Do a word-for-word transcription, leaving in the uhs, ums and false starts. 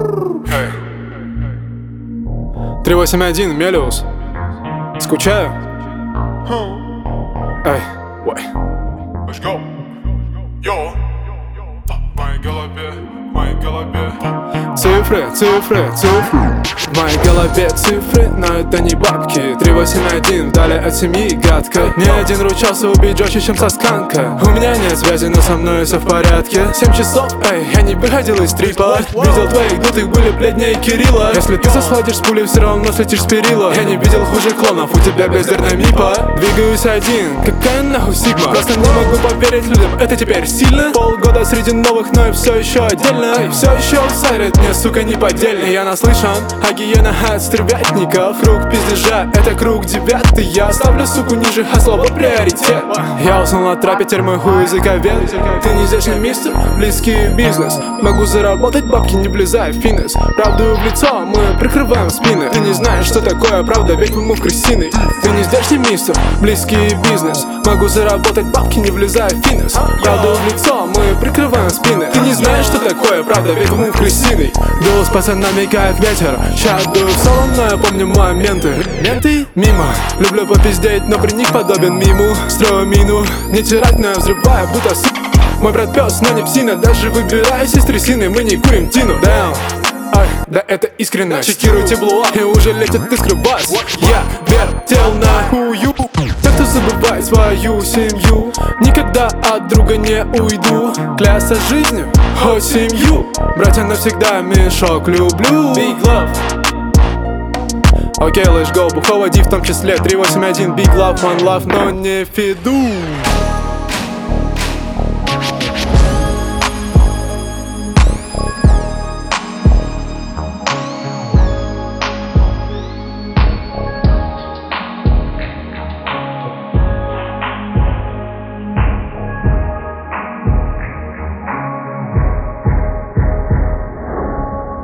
три восемь один, Мелиус. Скучаю? Эй, ой. Let's go. Yo. В моей голове, в моей голове. Цифры, цифры, цифры. В моей голове цифры, но это не бабки. Три восемь один, вдали от семьи гадко. Ни один ручался убить жестче, чем сосканка. У меня нет связи, но со мной все в порядке. Семь часов, эй, я не выходил из трипа. Видел твоих дутых, были бледнее Кирилла. Если ты засладишь с пулей, все равно слетишь с перила. Я не видел хуже клонов, у тебя бездерная мипа. Двигаюсь один, какая нахуй сигма. Просто не могу поверить людям, это теперь сильно. Полгода среди новых, но и все еще отдельно. Все еще аутсайдит, мне, сука, неподдельный. Я наслышан о гиенах от стервятников. Круг пиздежа, это круг девятый. Я ставлю суку ниже, а слово приоритет. Я уснул на трапе, теперь мой хуй языковед. Ты не здешний мистер, близкий бизнес. Могу заработать бабки, не влезая в финес. Правду в лицо, мы прикрываем спины. Ты не знаешь, что такое правда, ведь мы в крысиный. Ты не здешний мистер, близкий бизнес. Могу заработать бабки, не влезая в финес. Правду в лицо, мы прикрываем спины. Ты не знаешь, что такое правда, ведь мы в крысиный. Дул с пацанами как ветер. Ща дую в салон, но я помню моменты. Менты мимо, люблю попиздеть, но при них подобен миму. Строю мину, не тирать, но я взрываю, будто с... Мой брат пес, но не псина. Даже выбираясь из трясины, мы не курим тину. Down. Ай, да это искренне. Чекируйте блуа, и уже летит искры бас. Я вертел на хую. Так кто забывает свою семью. Никогда от друга не уйду. Клясться жизнью, хоть семью. Братья навсегда, мешок люблю. Big love. Окей, okay, let's go, буховоди в том числе. Три восемь один, big love, one love, но не фиду.